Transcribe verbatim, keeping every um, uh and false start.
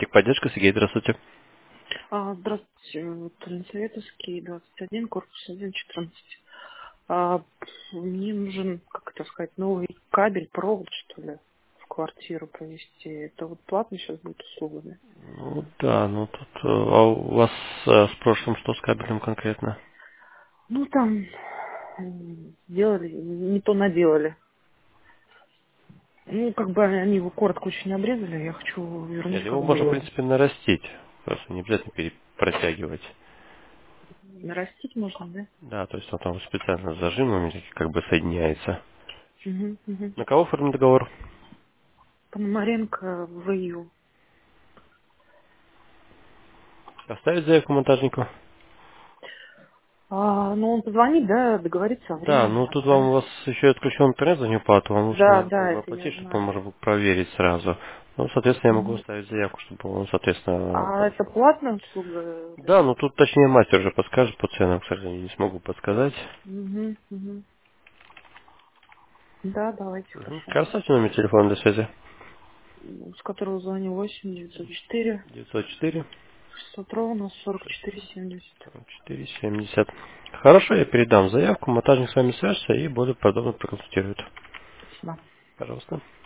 Техподдержка, Сергей, здравствуйте. А, Здравствуйте, вот Ленсоветовский, двадцать один, корпус один, четырнадцать. А, мне нужен, как это сказать, новый кабель, провод, что ли, в квартиру провести. Это вот платно сейчас будет услугами? Ну да, ну тут э, а у вас э, с прошлым что с кабелем конкретно? Ну, там м, сделали, не то наделали. Ну, как бы они его коротко очень обрезали, я хочу Нет, вернуть, его как можно, в было. принципе, нарастить. Просто не обязательно пере- протягивать. Нарастить можно, да? Да, то есть он там специально с зажимами как бы соединяется. Угу, угу. На кого оформлен договор? Пономаренко в ию. Оставить заявку монтажнику? А, ну, он позвонит, да, договорится о Да, времени, ну надо, тут вам да? у вас еще отключен интернет за неуплату, вам лучше, Да, наверное, как да, бы это я оплатить, чтобы он знаю. можно было проверить сразу. Ну, соответственно, я могу Мгм. оставить заявку, чтобы он, соответственно, А это подошел. платная услуга? Вот Да, это ну вот? тут точнее мастер уже подскажет по ценам, к сожалению, не смогу подсказать. Мгм, мгм. Да, давайте, Угу. хорошо. Оставьте номер телефона для связи. С которого звоню восемь девятьсот четыре девятьсот четыре шестьсот ровно сорок четыре семьдесят. сорок четыре семьдесят. Хорошо, я передам заявку, монтажник с вами свяжется и более подробно проконсультирует. Спасибо. Пожалуйста.